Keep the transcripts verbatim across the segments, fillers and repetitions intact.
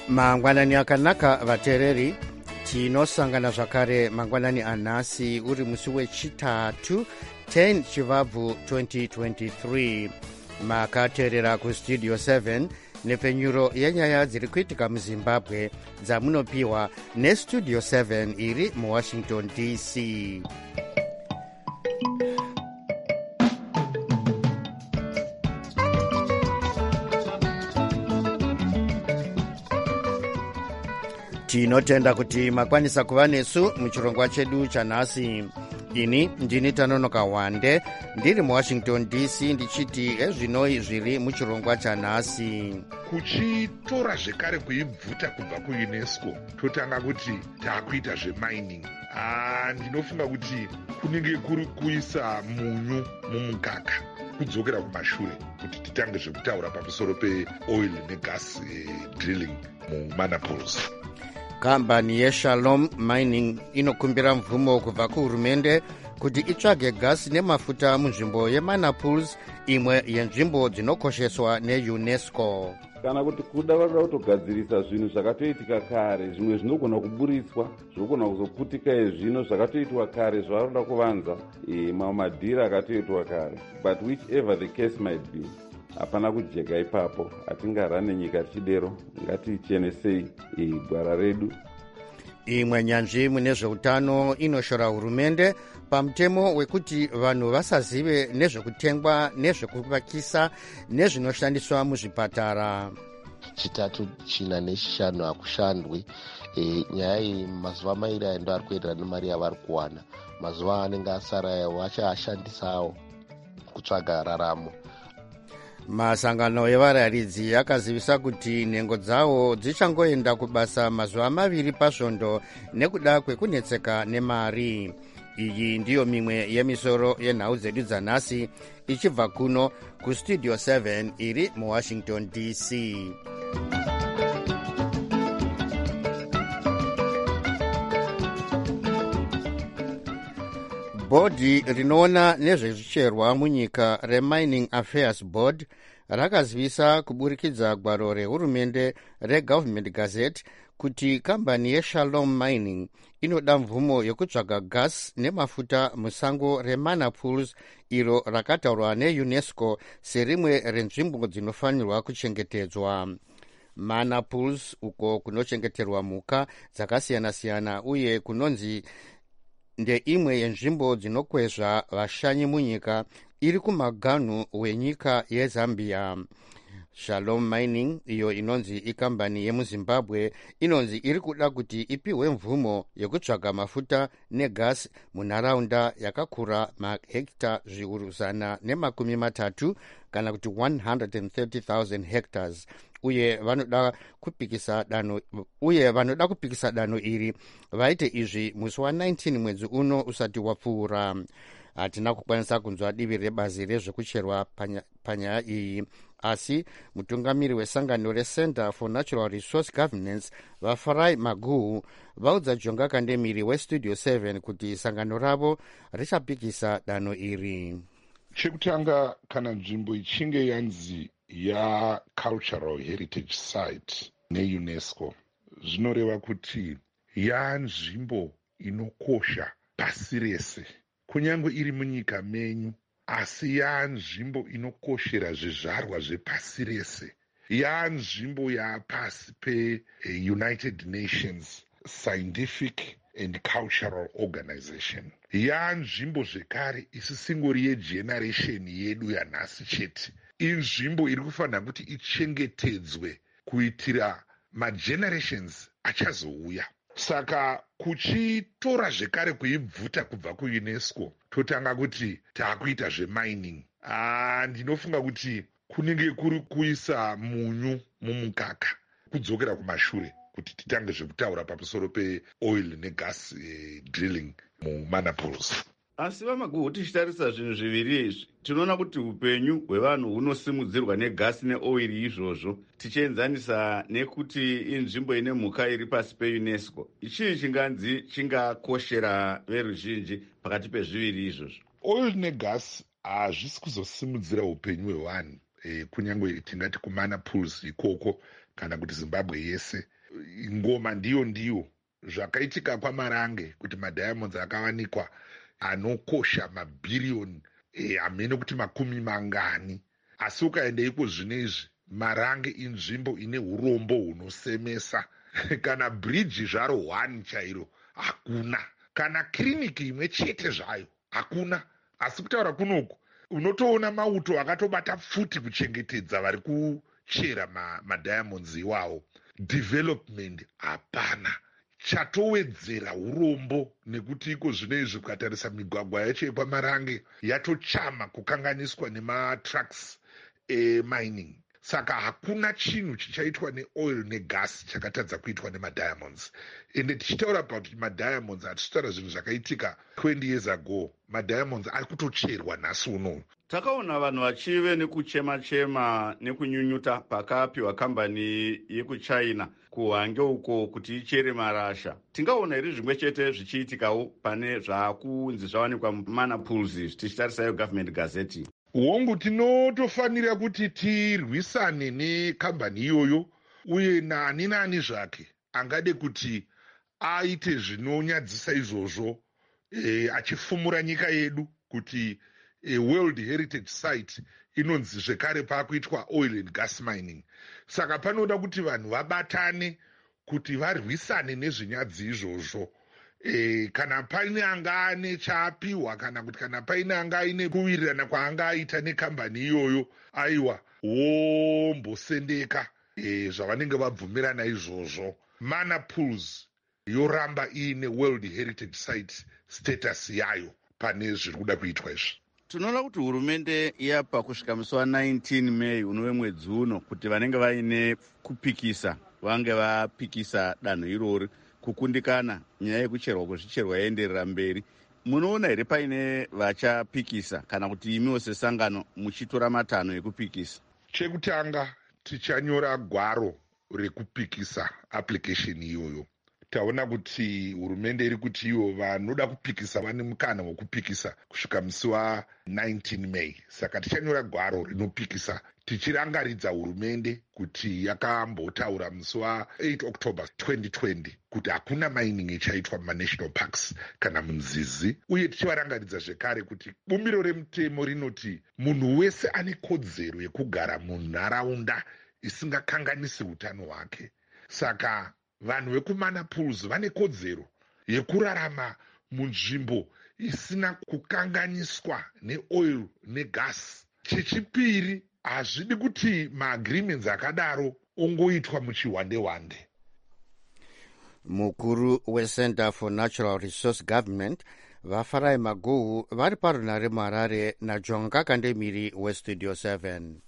mangwanani akanaka vateereri, tinosangana zvakare mangwanani anhasi uri musi wechitatu ten chivabvu twenty twenty-three. makateerera kustudio seven nepfenyuro yenyaya dziri kuitika muzimbabwe dzamunopiwa nestudio seven iri muwashington D C. tinotenda kuti makwanisa kuva nesu muchirongwa chedu chanhasi. ini ndini Tanonoka Wande ndiri muwashington D C ndichiti ezvinoi zviri muchirongwa chanhasi. Kuchitora zvekare kuibvuta kubva kuUnesco, totanga kuti taakuita zvemining. Ah, ndinofunga kuti kunenge kuri kuisa munyu mumukaka, kudzokera kumashure kuti titange zvekutaura pamusoro peoil negas eh, drilling muManapols. kambani yeShalom Mining inokumbira mvumo kubva kuhurumende kuti itsvage gasi nemafuta munzvimbo yeManapols, imwe yenzvimbo dzinokosheswa neUnesco. Kana kuti kuda vanoda kutogadzirisa zvinhu zvakatoitika kare, zvimwe zvinogona kuburitswa, zvinogona kuzoputika ezvino zvakatoitwa kare zvavanoda kuvanza mamwe madhira akatoitwa kare. But whichever the case might be, hapana kujeka ipapo. Hatingarane nyika tichidero, ngatichenесei gwara redu. imwe nyanzvi mune zveutano inoshora hurumende pamutemo wekuti vanhu vasazive nezvekutengwa, nezvekuvakisa nezvinoshandiswa muzvipatara. chitatu china nechishanu hakushandwi. E, nyaya iyi mazuva mairi aya ndo ari kuenderana nemari yavari kuwana. mazuva anenge asara vachaashandisawo kutsvaga raramo. masangano evarayiridzi akazivisa kuti nhengo dzavo dzichangoenda kubasa mazuva maviri pasvondo nekuda kwekunetseka nemari. iyi ndiyo mimwe yemisoro yenhau dzedu dzanhasi ichibva kuno kustudio seven iri muwashington D C. bhodhi rinoona nezvezvicherwa munyika reMining Affairs Board rakazivisa kuburikidza gwaro rehurumende reGovernment Gazette kuti kambani yeShalom Mining inoda mvumo yekutsvaga gas nemafuta musango reManapols, iro rakataurwa neUnesco serimwe renzvimbo dzinofanirwa kuchengetedzwa. Manapols, uko kunochengeterwa mhuka dzakasiyana-siyana uye kunonzi ndeimwe yenzvimbo dzinokwezva vashanyi munyika, iri kumaganhu wenyika yeZambia. Shalom Mining, iyo inonzi ikambani yemuzimbabwe, inonzi iri kuda kuti ipiwe mvumo yekutsvaga mafuta negasi munharaunda yakakura mahekta zviuru zana nemakumi matatu kana kuti one hundred thirty thousand hectares, uye vanoda kupikisa danho uye vanoda kupikisa danho iri vaite izvi musi wa nineteen mwedzi uno usati wapfuura. hatina kukwanisa kunzwa divi rebazi rezvekucherwa panya, panyaya iyi, asi mutungamiri wesangano reCenter for Natural Resource Governance vaFarai Maguhu vaudza Jonga Kandemiri westudio seven kuti sangano ravo richapikisa danho iri. Chekutanga, kana nzvimbo ichinge yanzi yaCultural Heritage Site neUnesco, zvinoreva kuti yanzvimbo inokosha pasi rese, kunyange iri munyika menyu, asi yanzvimbo inokoshera zvizvarwa zvepasi rese. yanzvimbo yapasi pe-United Nations Scientific and Cultural Organization. yanzvimbo zvekare isisingori yegeneration yedu yanhasi chete, inzvimbo iri kufanira kuti ichengetedzwe kuitira magenerations achazouya. Saka kuchitora zvekare kuibvuta kubva kuUnesco, totanga kuti taakuita zvemining. Ah, ndinofunga kuti kunenge kuri kuisa munyu mumukaka, kudzokera kumashure kuti titange zvekutaura pamusoro peoil negas eh, drilling muManapols. Asi vaMaguhu, tichitarisa zvinhu zviviri izvi, tinoona kuti upenyu hwevanhu hunosimudzirwa negasi neoiri izvozvo, tichienzanisa nekuti inzvimbo ine mhuka iri pasi peUnesco. Ichii chinganzi chingakoshera veruzhinji pakati pezviviri izvozvo? Oil negas hazvisi kuzosimudzira upenyu hwevanhu, e, kunyange tingati kuManapols ikoko kana kuti Zimbabwe yese. ngoma ndiyo ndiyo zvakaitika kwaMarange kuti madiamonds akawanikwa anokosha mabhiriyoni e, hamene kuti makumi mangani. Asi ukaenda iko zvinezvi Marange inzvimbo ine urombo hunosemesa kana bridge zvaro one chairo hakuna, kana kiriniki imwe chete zvayo hakuna. Asi kutaura kunoku unotoona mauto akatobata pfuti kuchengetedza vari kuchera madiamonds ma iwawo. Development hapana, chatowedzera urombo nekuti iko zvinezvi ukatarisa migwagwa yacho yepaMarange yatochama kukanganiswa nematrucks emining. Saka hakuna chinhu chichaitwa neoil negasi chakatadza kuitwa nemadiamonds. Ende tichitaura kuti madiamonds hatichitaura zvinhu zvakaitika twenty years ago. Madiamonds ari kutocherwa nhasi unowu. Takaona vanhu vachive nekuchema-chema nekunyunyuta pakapiwa kambani yekuchina kuhange uko kuti ichere marasha. Tingaona here zvimwe chete zvichiitikawo pane zvakunzi zvawanikwa mumana pools tichitarisa government gazette? Hongu tinotofanira kuti tirwisane nekambani iyoyo, uye nani nani zvake angade kuti aite zvinonyadzisa izvozvo e, achifumura nyika yedu kuti e, World Heritage Site inonzi zvekare paakuitwa oil and gas mining. Saka panoda kuti vanhu vabatane kuti varwisane nezvinyadzi izvozvo. E, kana paine anga ane chaapiwa kana kuti kana paine anga aine kuwirirana kwaanga aita nekambani iyoyo, aiwa wombosendeka e, zvavanenge vabvumirana izvozvo. Mana Pools yoramba iine World Heritage Site status yayo pane zviri kuda kuitwa izvi. Tinoona kuti hurumende yapa kusvika musi wa nineteen May unove mwedzi uno kuti vanenge vaine kupikisa vange vapikisa danho irori kukundikana nyaya yekucherwa kwezvicherwa yaenderera mberi. Munoona here paine vachapikisa kana kuti imiwo sesangano muchitora matanho ekupikisa? Chekutanga tichanyora gwaro rekupikisa application iyoyo. Taona kuti hurumende iri kuti ivo vanoda kupikisa vane mukana wekupikisa kusvika musi wa nineteen May. Saka tichanyora gwaro rinopikisa tichirangaridza hurumende kuti yakambotaura musi wa eight October twenty twenty kuti hakuna mining ichaitwa mumanational parks kana munzizi. Uye tichivarangaridza zvekare kuti bumbiro remutemo rinoti munhu wese ane kodzero yekugara munharaunda isingakanganisi utano hwake. Saka vanhu vekumana pools vane kodzero yekurarama munzvimbo isina kukanganiswa neoil negasi. Chechipiri, hazvidi kuti maagreements akadaro ongoitwa muchihwande-hwande. Mukuru weCenter for Natural Resource Government vafarai Maguhu vari parunare muHarare naJonga Kandemiri weStudio seven.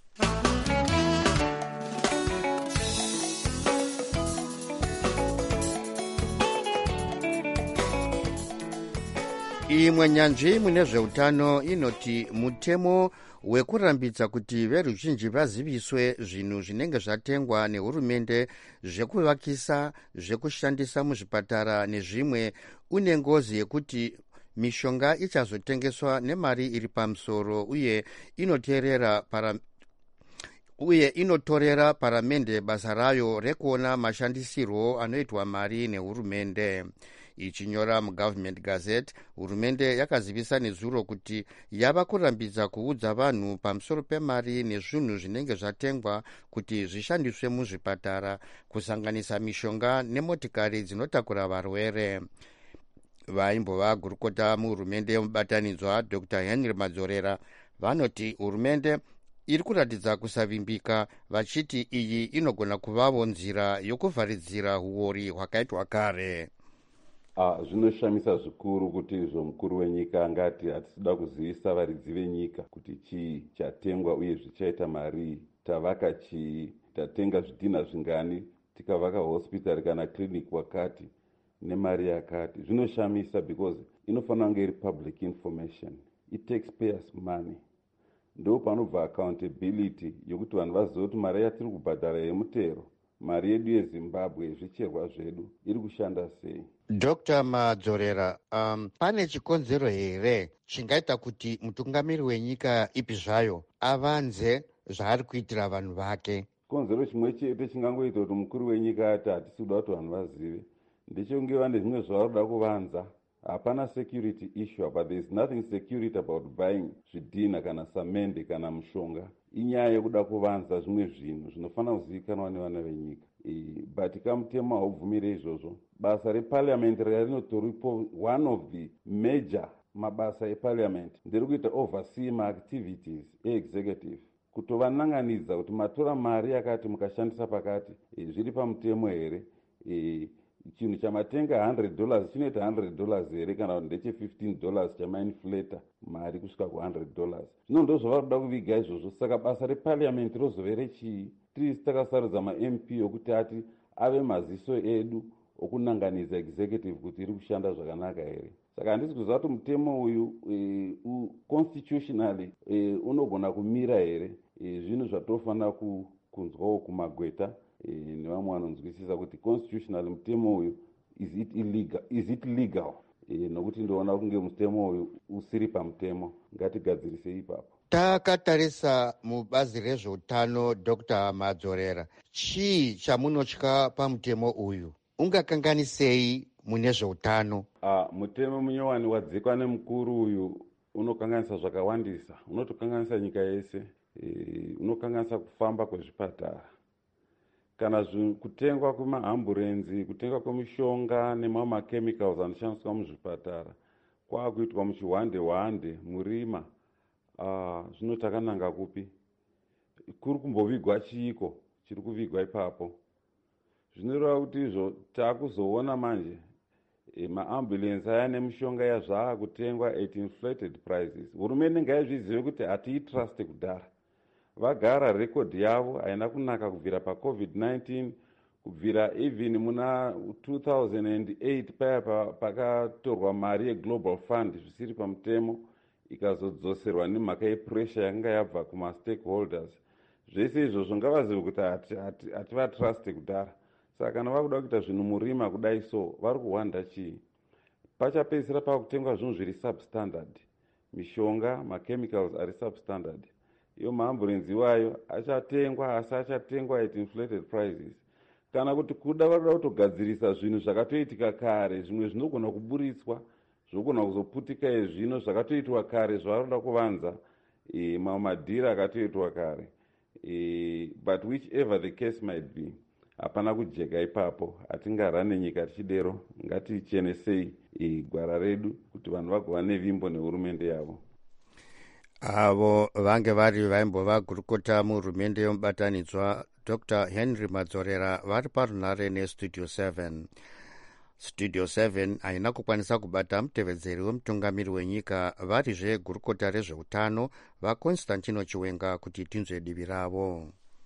Imwe nyanzvi mune zveutano inoti mutemo wekurambidza kuti veruzhinji vaziviswe zvinhu zvinenge zvatengwa nehurumende zvekuvakisa, zvekushandisa muzvipatara nezvimwe une ngozi yekuti mishonga ichazotengeswa nemari iri pamusoro uye inoterera para uye inotorera paramende basa rayo rekuona mashandisirwo anoitwa mari nehurumende. Ichinyora muGovernment Gazette, hurumende yakazivisa nezuro kuti yava kurambidza kuudza vanhu pamusoro pemari nezvinhu zvinenge zvatengwa kuti zvishandiswe muzvipatara, kusanganisa mishonga nemotikari dzinotakura varwere. Vaimbova gurukota muhurumende yemubatanidzwa Doctor Henry Madzorera vanoti hurumende iri kuratidza kusavimbika, vachiti iyi inogona kuvawo nzira yokuvharidzira huori hwakaitwa kare. Ah, zvinoshamisa zvikuru kuti izvo mukuru wenyika angati hatisida kuzivisa varidzi venyika kuti chii chatengwa uye zvichaita mari. Tavaka chii, tatenga zvidhina zvingani, tikavaka hospital kana clinic wakati nemari yakati. Zvinoshamisa because inofanira kunge iri public information. It takes payers money. Ndo panobva accountability yokuti vanhu vazive kuti mari yatiri kubhadhara yemutero, mari yedu yeZimbabwe yezvicherwa zvedu iri kushanda sei. Doctor Madzorera, um, pane chikonzero here chingaita kuti mutungamiri wenyika ipi zvayo avanze zvaari kuitira vanhu vake? chikonzero chimwe chete chingangoita kuti mukuru wenyika ati hatisi kuda kuti vanhu vazive ndechonge vane zvimwe zvavari kuda kuvanza. Hapana security issue apa, there is nothing security about buying zvidhina kana samende kana mushonga. Inyaya yekuda kuvanza zvimwe zvinhu zvinofanira kuzivikanwa nevana venyika. E, but kamutemo haubvumire izvozvo. Basa reparliament rinotoripo, one of the major mabasa eparliament nderekuita oversee maactivities eexecutive, kutovananganidza kuti matora mari yakati mukashandisa pakati e, zviri pamutemo here. e, chinhu chamatenga one hundred dollars chinoita one hundred dollars here kana kuti ndeche fifteen dollars chamainflata mari kusvika ku one hundred dollars. Zvino ndo zvavari kuda kuviga izvozvo. Saka basa reparliament rozove rechii? Tisi takasarudza ma-M P okuti ati ave maziso edu okunanganidza executive kuti iri kushanda zvakanaka here. Saka handisi kuziva kuti mutemo uyu e, u, constitutionally e, unogona kumira here. E, zvinhu zvatofanira kunzwawo kumagweta e, nevamwe vanonzwisisa kuti constitutionally mutemo uyu is it illegal, is it legal? E, nokuti ndoona kunge mutemo uyu usiri pamutemo. Ngatigadzirise ipapo. Takatarisa mubazi rezveutano Dr Madzorera, chii chamunotya pamutemo uyu? Ungakanganisei mune zveutano? Uh, mutemo munyowani wadzikwa nemukuru uyu unokanganisa zvakawandisa. Unotokanganisa nyika yese. E, unokanganisa kufamba kwezvipatara, kana kutengwa kwemaamburenzi, kutengwa kwemishonga nemamwe machemicals anoshandiswa muzvipatara kwakuitwa muchihwande hwande murima. Uh, zvino takananga kupi? Kuri kumbovigwa chiiko chiri kuvigwa ipapo? Zvinoreva kuti izvo taakuzoona manje e, maambulensi aya nemishonga yazvaa kutengwa at inflated prices. Hurumende ngaizvizive kuti hatiitruste kudhara. Vagara rekodhi yavo haina kunaka kubvira pacovid nineteen, kubvira even muna two thousand eight paya pakatorwa mari yeglobal fund zvisiri pamutemo ikazodzoserwa nemhaka yepressure yakanga yabva kumastakeholders. Zvese izvozvo ngavazive kuti hativatruste kudhara. Saka kana vakuda kuita zvinhu murima kudai so vari kuhwanda chii? Pachapedzisira pakutengwa zvinhu zviri substandard, mishonga, machemicals ari substandard. Iyo maambulensi iwayo achatengwa asi achatengwa at inflated prices. Kana kuti kuda varikuda kutogadzirisa zvinhu zvakatoitika kare, zvimwe zvinogona kuburitswa, zvinogona kuzoputika ezvino zvakatoitwa kare zvavarikuda kuvanza e, mamwe madhira akatoitwa kare. E, but whichever the case might be, hapana kujeka ipapo. Hatingarane nyika tichidero. Ngatichenесei e, gwara redu kuti vanhu vagova nevimbo nehurumende yavo. Avo vange vari vaimbova gurukota muhurumende yomubatanidzwa Dr Henry Madzorera vari parunare nestudio seven. Studio seven haina kukwanisa kubata mutevedzeri wemutungamiri wenyika varizve gurukota rezveutano vaConstantino Chiwenga kuti tinzwe divi ravo.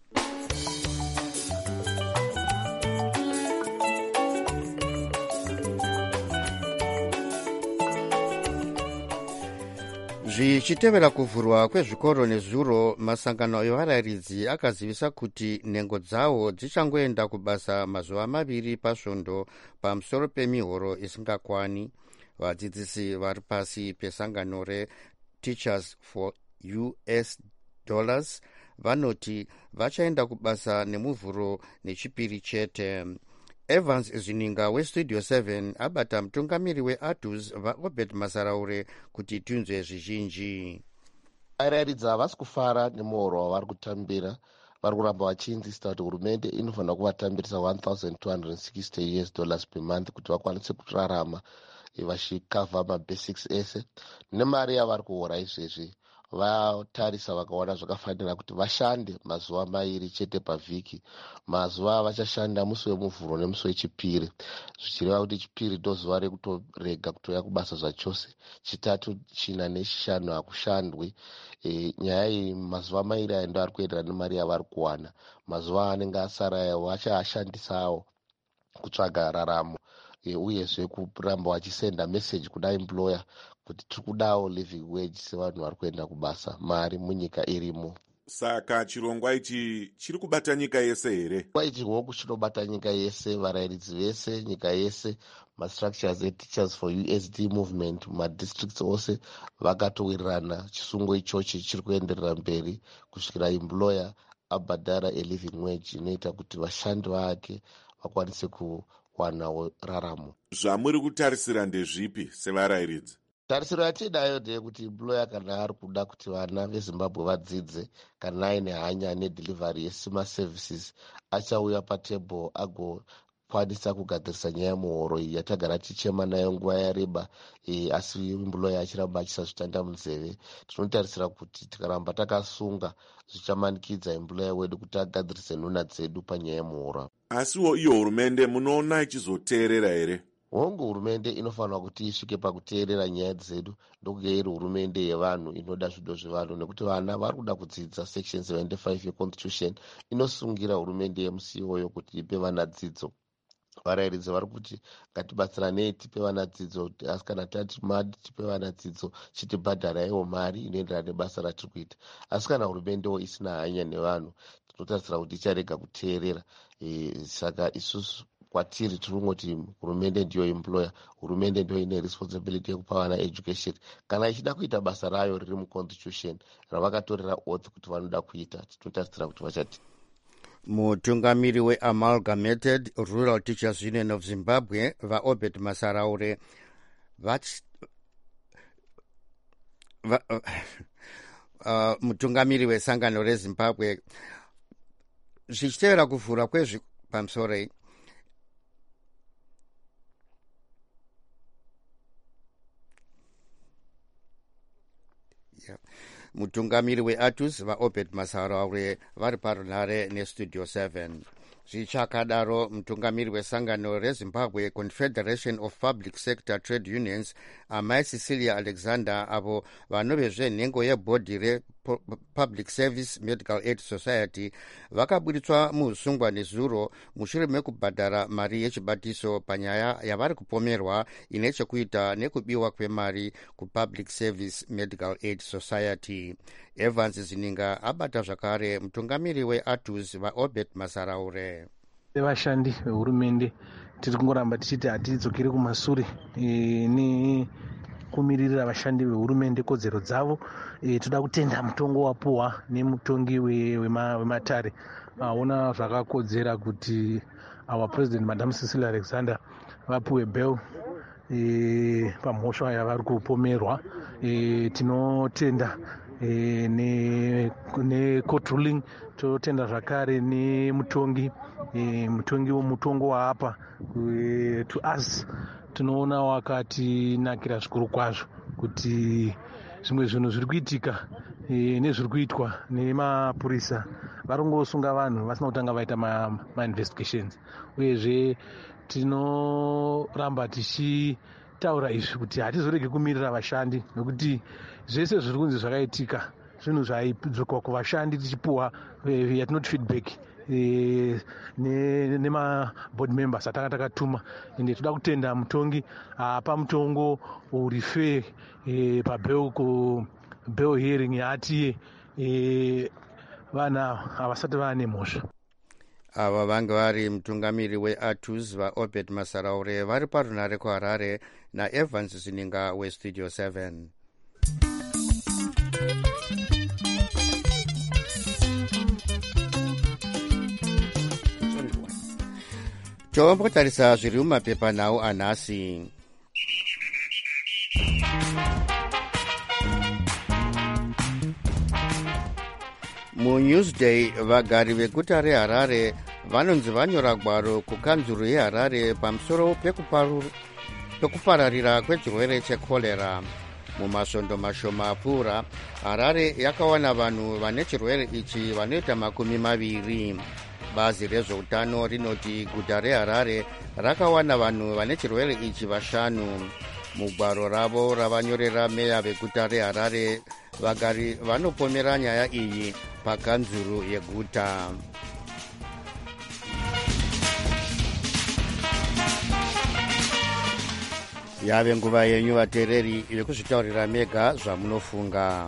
Zvichitevera kuvhurwa kwezvikoro nezuro, masangano evarayiridzi akazivisa kuti nhengo dzawo dzichangoenda kubasa mazuva maviri pasvondo pamusoro pemihoro isingakwani. Vadzidzisi vari pasi pesangano reTeachers for U S Dollars vanoti vachaenda kubasa nemuvhuro nechipiri chete. Evans Zininga westudio seven abata mutungamiri weADUS vaObed Masaraure kuti tunzwe zvizhinji. Varayiridzi havasi kufara nemuhoro wavari kutambira. Vari kuramba vachiinzista kuti hurumende inofanira kuvatambirisa one thousand two hundred sixty U S dollars per month kuti vakwanise kurarama vachikavha mabasics ese. Nemari yavari kuhora izvezvi vatarisa vakaona zvakafanira kuti vashande mazuva mairi chete pavhiki. Mazuva vachashanda musi wemuvhuro nemusi wechipiri, zvichireva kuti chipiri ndozuva rekutorega kutoya kubasa zvachose. Chitatu, china nechishanu hakushandwi. E, nyaya iyi mazuva mairi aya ndo ari kuenderana nemari yavari kuwana. Mazuva anenge asara aya vachashandisawo kutsvaga raramo. E, uyezve kuramba vachisenda message kuna employer kuti tiri kudawo living wage sevanhu vari kuenda kubasa, mari munyika irimo. Saka chirongwa ichi chiri kubata nyika yese here? Chirongwa ichi hoku chinobata nyika yese, varayiridzi vese, nyika yese, mastructures eTeachers for U S D movement, madistricts ose vakatowirirana chisungo ichochi chiri kuenderera mberi kusvikira employer abhadhara a-living wage inoita kuti vashandi vake vakwanise kuwanawo raramo. Zvamuri kutarisira ndezvipi sevarayiridzi? Tarisiro yatidayo ndeyekuti employer kana ari kuda kuti vana vezimbabwe vadzidze kana aine hanya nedelivery yesima services achauya patebhuru agokwanisa kugadzirisa nyaya yemuhoro iyi yatagara tichema nayo nguva yareba. E, asi employer achiramba achisazvitanda munzeve. Tinotarisira kuti tikaramba takasunga zvichamanikidza employer wedu kuti agadzirise nhuna dzedu panyaya yemuhoro. Asiwo iyo hurumende munoona ichizoteerera here? Hongu hurumende inofanira kuti isvike pakuteerera nyaya dzedu ndokuge iri hurumende yevanhu inoda zvido zvevanhu, nekuti vana vari kuda kudzidza. Section seventy-five yeconstitution inosungira hurumende yemusiwoyo kuti ipe vana dzidzo. Varayiridzi vari kuti ngatibatsiranei tipe vana dzidzo, asi kana tati mari tipe vana dzidzo chitibhadharaiwo mari inoenderana nebasa ratiri kuita. Asi kana hurumendewo isina hanya nevanhu tinotarisira kuti icharega kuteerera. E, saka isusu kwatiri tiri kungoti hurumende ndiyo employer, hurumende ndiyo ine responsibility yekupa vana education. Kana ichida kuita basa rayo riri muconstitution ravakatorera oath kuti vanoda kuita, tinotarisira kuti vachati. Mutungamiri we-Amalgamated Rural Teachers Union of Zimbabwe vaObed Masaraure vach va, uh, mutungamiri wesangano rezimbabwe zvichitevera kuvhura kwezvipamusoro yeah. Mutungamiri weATUS vaObed Masaraure vari parunare nestudio seven. Zvichakadaro mutungamiri wesangano rezimbabwe Confederation of Public Sector Trade Unions amai Cecilia Alexander avo vanovezvenhengo yebhodhi rePublic Service Medical Aid Society vakaburitswa muusungwa nezuro mushure mekubhadhara mari yechibatiso panyaya yavari kupomerwa ine chekuita nekubiwa kwemari kuPublic Service Medical Aid Society. Evans Zininga abata zvakare mutungamiri weATUS vaObed Masaraure. Vashandi vehurumende tiri kungoramba tichiti hatidzokeri kumasure e, nekumiririra vashandi vehurumende kodzero dzavo. E, toda kutenda mutongo wapuwa nemutongi wematare aona zvakakodzera kuti our president Madam Cecilia Alexander vapuwe bail e, pamhosva yavari kupomerwa. E, tinotenda e, ne, ne court ruling, totenda zvakare nemutongi e, mutongi womutongo waapa e, to us tinoona wakatinakira zvikuru kwazvo kuti zvimwe zvinhu zviri kuitika e, nezviri kuitwa nemapurisa vari kungosunga vanhu vasina kutanga vaita mainvestigations ma uyezve tinoramba tichitaura izvi kuti hatizorege kumirira vashandi nekuti zvese zviri kunzi zvakaitika zvinhu zvaidzokwa kuvashandi tichipuwa yatinoti feedback e, nemaboard ne members atanga takatuma. Ende toda kutenda mutongi apa mutongo uri fair e, pabail ku bail hearing yaatiye e, vana havasati vaane mhosva. Ava vanga vari mutungamiri weATUS vaObed Masaraure vari parunare kuHarare naEvans Zininga westudio seven. Tombotarisa zviri mumapepa nawo anhasi. MuNewsday vagari veguta reHarare vanonzi vanyora gwaro kukanzuru yeHarare pamusoro pekupararira kwechirwere chekorera. Mumasvondo mashoma apfuura Harare yakawana vanhu vane chirwere ichi vanoita makumi maviri. Bazi rezveutano rinoti guta reHarare rakawana vanhu vane chirwere ichi vashanu. Mugwaro ravo ravanyorera meya veguta reHarare vagari vanopomera nyaya iyi pakanzuru yeguta. Yave nguva yenyu vateereri yekuzvitaurira mega zvamunofunga.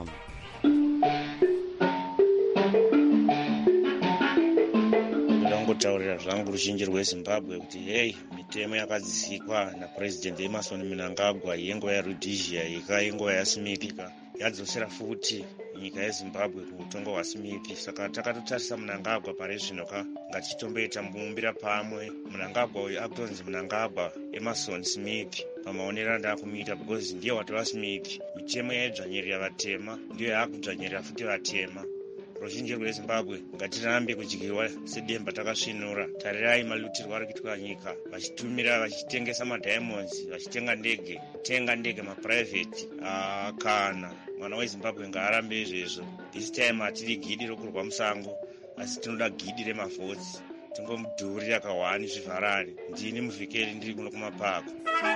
Taurira zvangu ruzhinji rweZimbabwe kuti hey, mitemo yakadzikwa naPresident Emmerson Mnangagwa yenguva yaRhodesia ika yenguva yasimikika yadzosera futi nyika yezimbabwe kuutongo hwasmith. Saka takatotarisa Mnangagwa pari zvino ka ngatitomboita mumbira pamwe. Mnangagwa uyu akutonzi Mnangagwa Emerson Smith pamaonero andakumuita because ndiye watova Smith. Mitemo yaidzvanyirira vatema ndiyo yaakudzvanyirira futi vatema. Ruzhinji rwezimbabwe ngatirambe kudyirwa sedemba takasvinura. Tarirai malutirwo ari kuitwa nyika, vachitumira vachitengesa madiamonds, vachitenga ndege, tenga ndege mapurivheti. Ah, kana mwana wezimbabwe ngaarambe izvezvo. This time hatiri gidi rokurwa musango, asi tinoda gidi remavhotsi. Tingomudhurira kawani zvivharare. Ndini Muvhekeli ndiri kuno kumapako.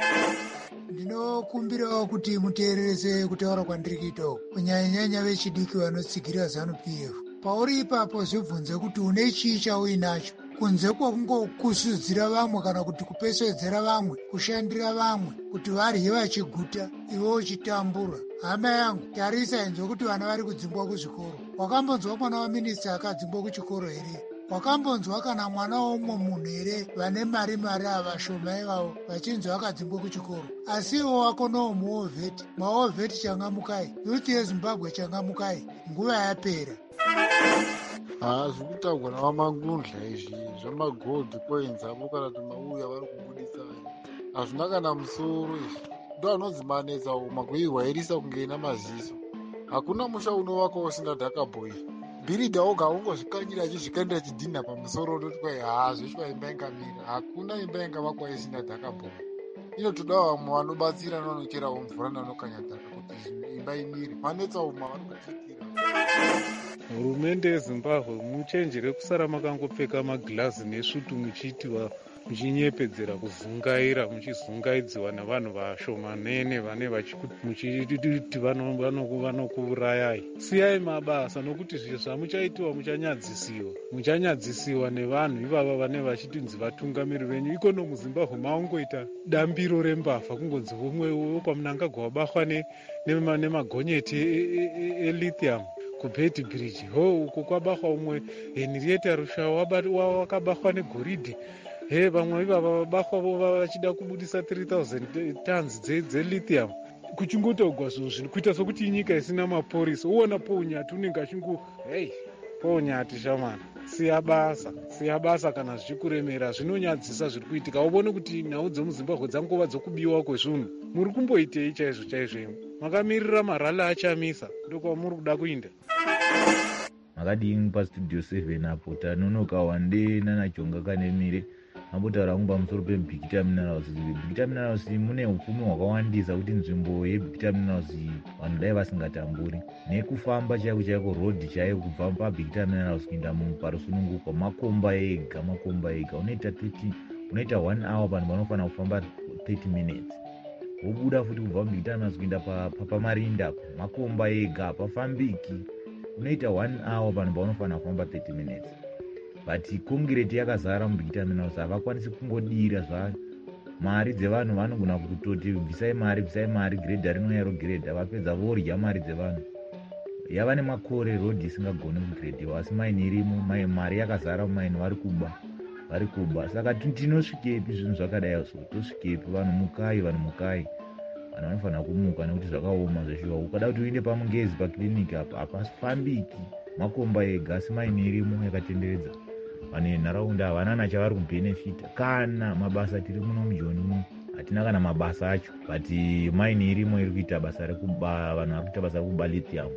Ndinokumbirawo kuti muteererese kutaura kwandiri kuitawo kunyanyanyanya vechidiki vanotsigira zanu P F. Pauri ipapo zvibvunze kuti une chii chauinacho, kunze kwokungokusudzira vamwe kana kuti kupeswedzera vamwe, kushandira vamwe kuti varye vachiguta iwe uchitambura. Hama yangu, tarisa inzwa kuti vana vari kudzimbwa kuzvikoro. Wakambonzwa mwana waminista akadzimbwa kuchikoro here? Wakambonzwa kana mwana womwe munhu here vane mari mari avashoma ivavo vachinzi vakadzimbwa kuchikoro? Asi iwo wako nowo muovheti, maovheti changamukai, youth yezimbabwe changamukai, nguva yapera. haa zvikutaurwa navamangundla izvi zvamagold coins avo kana kuti mauya vari kubudisa hazvina kana musoro izvi. ndo anonzi manetsa uma kuirwairisa kunge ina maziso. hakuna musha unovaka usina dhakabhoyi. bhiridha oga ungozvikanyira achizvikandira chidhina pamusoro ndoti kwai haa zveshuwa imba ingamira. hakuna imba ingavakwa isina dhakabhoyi. inotoda vamwe vanobatsira nevanocherawo mvura nevanokanya dhaka kuti imba imire. manetsa uma vari kuchitira. Hurumende yeZimbabwe muchenjere kusara makangopfeka magirazi nesvutu muchiitiwa muchinyepedzera kuzungaira muchizungaidziwa navanhu vashomanene vane muchiti vanokuurayai. Siyai mabasa nokuti zviro zvamuchaitiwa muchanyadzisiwa. Muchanyadzisiwa nevanhu ivava vane vachitinzi vatungamiri venyu. Ikono muZimbabwe maungoita dambiro rembavha kungonzi umwe paMnangagwa wabatwa nemagonyeti elithium kuBeit Bridge. Ho uko kwabatwa umwe Henrietta Rushawa wakabatwa negoridhe. He vamwe ivava vabatwa vachida kubudisa three thousand tons dzelithium. Kuchingotogwa zvinhu zvino kuita sokuti nyika isina mapurisa. Uona pounyati unenge achingo hei pounyati shamana. Siya basa, siya basa kana zvichikuremera zvinonyadzisa zviri kuitika. Ubone kuti nhau dzemuZimbabwe dzangova dzokubiwa kwezvinhu. Muri kumboitei chaizvo chaizvo? Makamirira marala achamisa ndokwamuri kuda kuinda. Makadini pastudio seven apo tanonoka wande nanajonga kanemire ambotaura kumba musoro pebig terminals. Big terminals mune upfumi hwakawandisa kuti nzvimbo yebig terminals vanhu dai vasingatamburi nekufamba chaiko chaiko road chaiko kubva pabig terminals kuenda parusununguko makomba ega makomba ega unoita thirty unoita one hour vanhu vanofanira kufamba thirty minutes. Wobuda futi kubva pabig terminals kuenda pamarinda makomba ega hapafambiki. Unoita one hour vanhu vanofanira kufamba thirty minutes. But concrete yakazara mubig terminals havakwanisi kungodira zvayo. Mari dzevanhu vanogona kutoti bvisai mari bvisai mari greda rinouya rogredha vapedza vorya mari dzevanhu. Yava nemakore road isingagoni kugredhiwa asi maini irimo mari yakazara mumaini vari kuba vari kuba. Saka tinosvikepi zvinhu zvakadai so tosvikepi? Vanhu mukai vanhu mukai vanhu vanofanira kumuka nekuti zvakaoma zveshuwa. Ukada kuti uinde pamungezi pakiriniki apa hapafambiki makomba ega asi maini irimo yakatenderedza vanhu venharaunda havana nachavari kubhenefita. Kana mabasa tiri muno mujoni muno hatina kana mabasa acho but maini irimo iri kuita basa rekuba vanhu vari kuita basa rekuba lithium.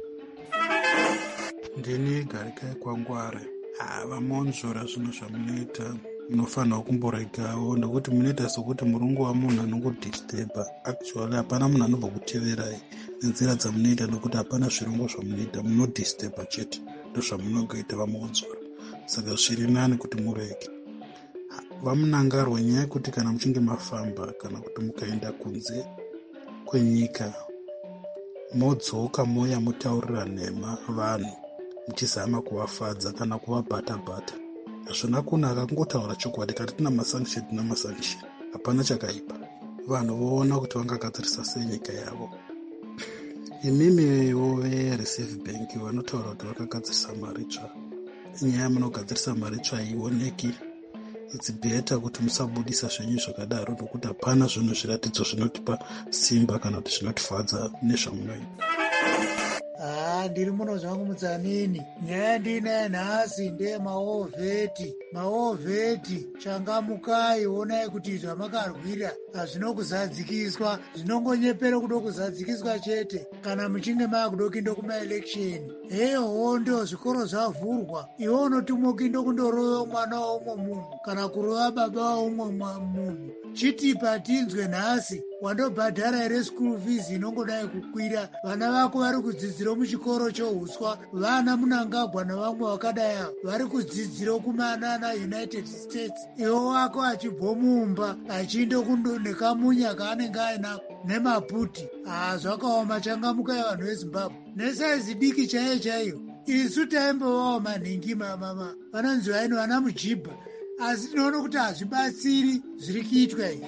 Ndini Garikai Kwangware. Vamonzvora zvinhu zvamunoita munofanira kumboregawo nekuti munoita sokuti murungu wamunhu anongodisturba. Actually hapana munhu anobva kuteverai nenzira dzamunoita nokuti hapana zvirungu zvamunoita munodisturba chete ndozvamunongoita vamonzvora. Saka zviri nani kuti murege. Vamunangarwa nyaya yekuti kana muchinge mafamba kana kuti mukaenda kunze kwenyika modzoka moya mutaurira nhema vanhu muchizama kuvafadza kana kuvabhata-bhata. Hazvina kunaka kungotaura chokwadi kati tina masanction tina masanction. Hapana chakaipa. Vanhu voona kuti vangagadzirisa sei nyika yavo. Imimiwo veReserve Bank vanotaura kuti vakagadzirisa mari tsva. Nyaya munogadzirisa mari tsva haioneki. It's better kuti musabudisa zvenyu zvakadaro nokuti hapana zvinhu zviratidzo zvinotipa simba kana kuti zvinotifadza nezvamunoita. haa ndiri muno zvangu mutsamini. Nyaya ndinaye nhasi ndeyemaovheti. Maovheti changamukai, onai kuti zvamakarwira hazvino kuzadzikiswa, zvinongonyepera kudo kuzadzikiswa chete kana muchinge maakudo kuindo kumaeleksheni. Heho ndo zvikoro zvavhurwa, iwe unotumwa kuindo kundorova mwana waumwe munhu kana kurova baba waumwe munhu. Chitipa tinzwe nhasi wandobhadhara here school fees inongodai kukwira, vana vako vari kudzidzira muchikoro chouswa, vana Munangagwa navamwe vakadai ava vari kudzidzira kumanana United States, iwe wako achibvomumba achiinde kundo nekamunya kaanenge ainako nemaputi. haa zvakaoma, changamukai vanhu veZimbabwe nesaizi diki chaiyo chaiyo. Isu taimbovawo manhingi mamama vanonzi vaino vana mujibha, asi tinoona kuti hazvibatsiri zviri kuitwa izvi.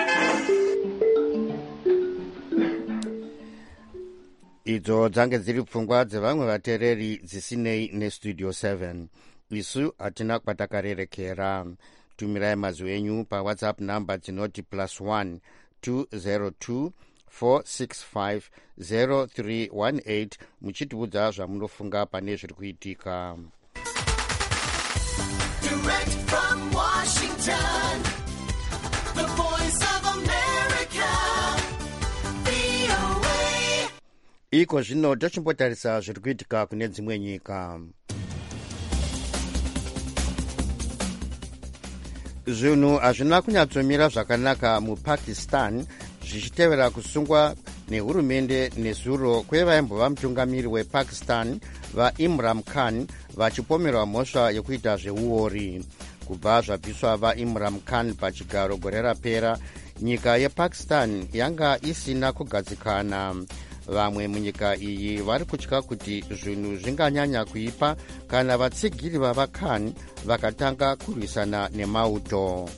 idzo dzange dziri pfungwa dzevamwe vateereri dzisinei nestudio seven. isu hatina kwatakarerekera. tumirai mazwi enyu pawhatsapp namba dzinoti plus one two zero two four six five zero three one eight muchitiudza zvamunofunga pane zviri kuitika. Direct from Washington, the voice of America, V O A. Iko zvino tochimbotarisa zviri kuitika kune dzimwe nyika. Zvinhu hazvina kunyatsomira zvakanaka muPakistan zvichitevera kusungwa nehurumende nezuro kwevaimbova mutungamiri wePakistan vaImran Khan vachipomerwa mhosva yekuita zveuori. Kubva zvabviswa vaImran Khan pachigaro gore rapera, nyika yePakistan yanga isina kugadzikana. Vamwe munyika iyi vari kutya kuti zvinhu zvinganyanya kuipa kana vatsigiri vava Khan vakatanga kurwisana nemauto.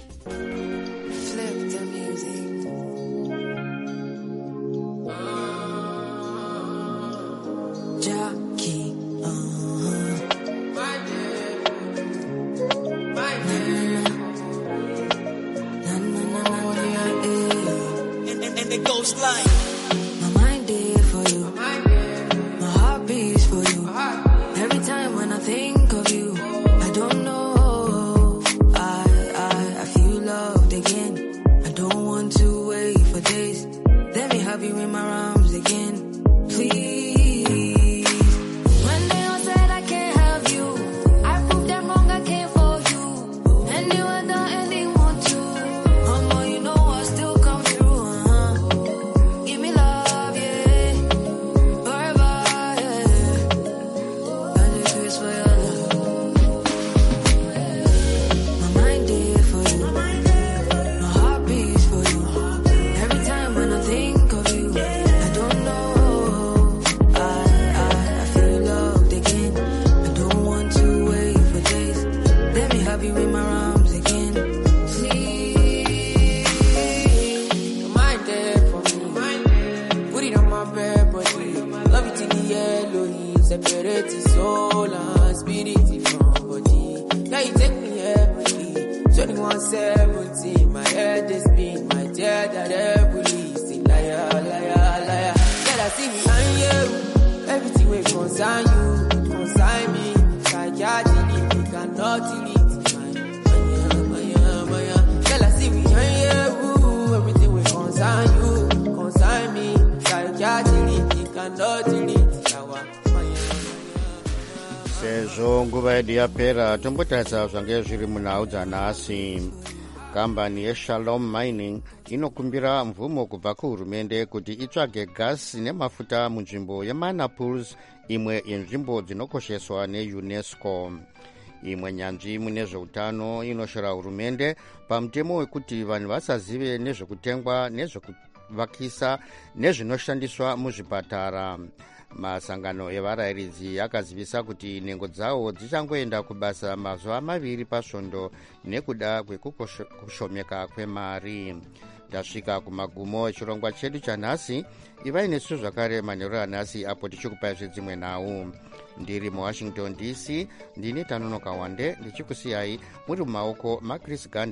Sezvo nguva yedu yapera, tombotarisa zvange zviri munhau dzanhasi. Kambani yeShalom Mining inokumbira mvumo kubva kuhurumende kuti itsvage gasi nemafuta munzvimbo yeManaples, imwe yenzvimbo dzinokosheswa neUNESCO. Imwe nyanzvi mune zveutano inoshora hurumende pamutemo wekuti vanhu vasazive nezvekutengwa, nezvekuvakisa nezvinoshandiswa muzvipatara. Masangano evarayiridzi akazivisa kuti nhengo dzawo dzichangoenda kubasa mazuva maviri pasvondo nekuda kwekushomeka kwemari. Tasvika kumagumo echirongwa chedu chanhasi. Ivai nesu zvakare manheru anhasi apo tichikupai zvedzimwe nhau. Ndiri muWashington D C, ndini Tanonoka Wande ndichikusiyai muri mumaoko maChris Gandhi.